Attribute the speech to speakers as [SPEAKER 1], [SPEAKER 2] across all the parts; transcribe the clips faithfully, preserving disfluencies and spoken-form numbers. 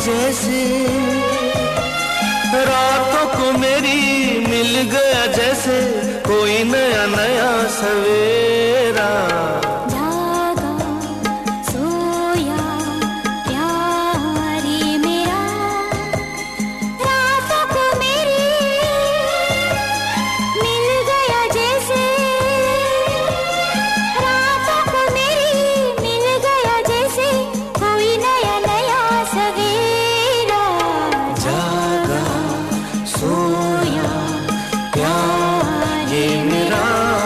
[SPEAKER 1] जैसे, रातों को मेरी मिल गया जैसे कोई नया नया सवेरा।
[SPEAKER 2] जागा सोया प्यारी मेरा, रातों को मेरी मिल गया जैसे, रातों को मेरी मिल गया जैसे कोई नया नया सवेरा।
[SPEAKER 1] जागा सोया प्यार ये मेरा।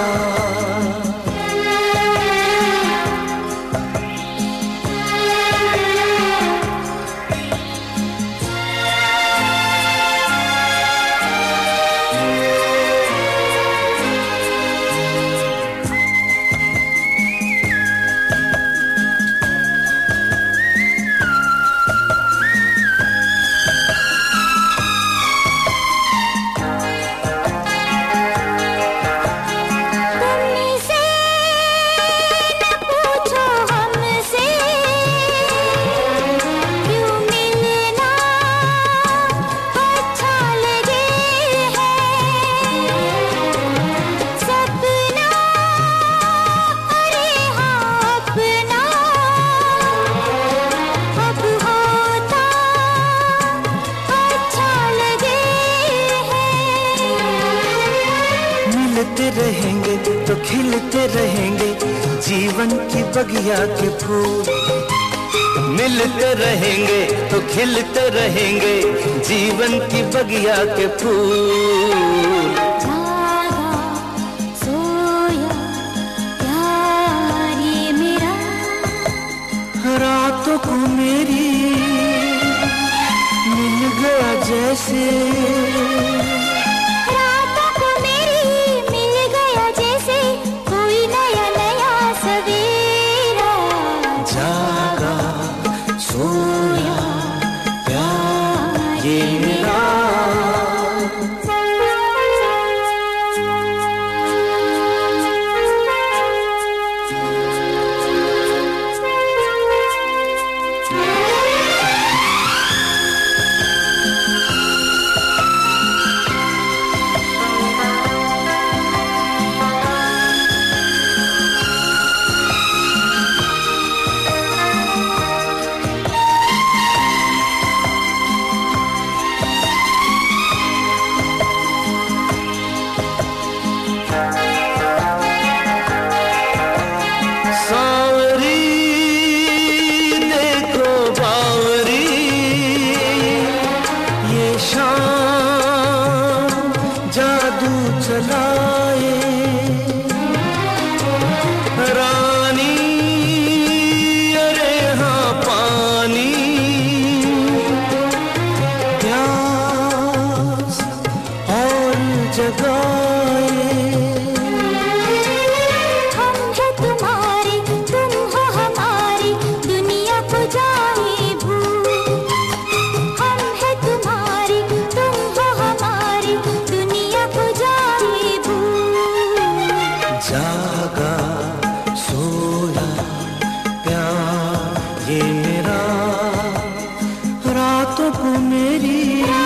[SPEAKER 2] तुमसे न पूछो हमसे क्यों मिलना अच्छा लगे है, सपना अरे हाँ अपना अब होता अच्छा लगे है।
[SPEAKER 1] मिलते रहेंगे तो खिलते रहेंगे जीवन की बगिया के फूल। मिलते रहेंगे तो खिलते रहेंगे जीवन की बगिया के फूल।
[SPEAKER 2] जागा सोया प्यार ये मेरा,
[SPEAKER 1] रातों को मेरी मिल गया जैसे,
[SPEAKER 2] रातों को मेरी मिल गया जैसे कोई नया नया सवेरा।
[SPEAKER 1] जागा सोया प्यार ये मेरा। सांवरी देखो बावरी ये शाम जादू चलाए, रानी अरे हाँ पानी प्यास और जगाए।
[SPEAKER 2] हम हैं तुम्हारे तुम हो हमारी दुनिया को जाए भूल, हम हैं तुम्हारी तुम हो हमारी दुनिया को जाए भूल।
[SPEAKER 1] जागा सोया प्यार ये मेरा, रातों को मेरी